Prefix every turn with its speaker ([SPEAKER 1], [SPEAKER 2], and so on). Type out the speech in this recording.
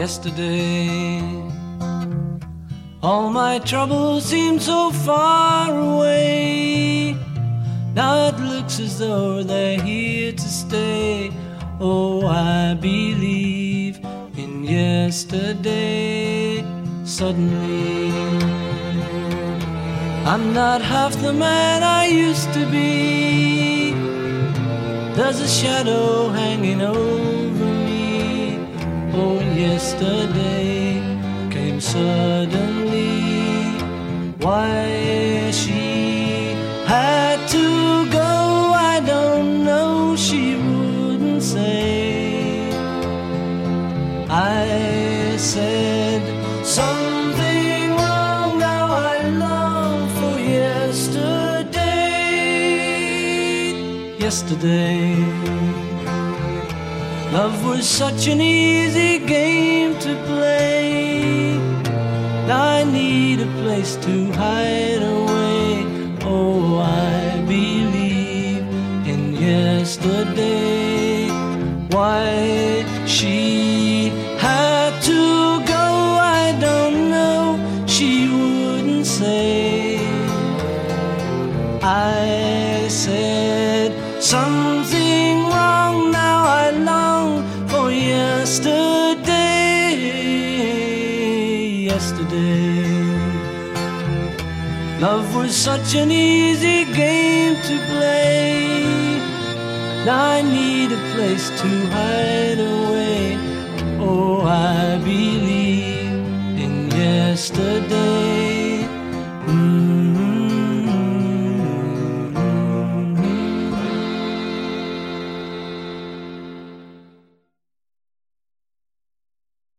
[SPEAKER 1] yesterday. All my troubles seem so far away. Now it looks as though they're here to stay. Oh, I believe in yesterday. Suddenly, I'm not half the man I used to be. There's a shadow hanging over me. Oh, yesterday came suddenly. Why she had to go, I don't know, she wouldn't say. I said something wrong, now I long for yesterday. Yesterday, love was such an easy game to play. Now I need a place to hide away. Oh, I believe in yesterday. Why she had to go, I don't know, she wouldn't say. I said something wrong, now I long for yesterday. Yesterday, love was such an easy game to play. Now I need a place to hide away. Oh, I believe in yesterday.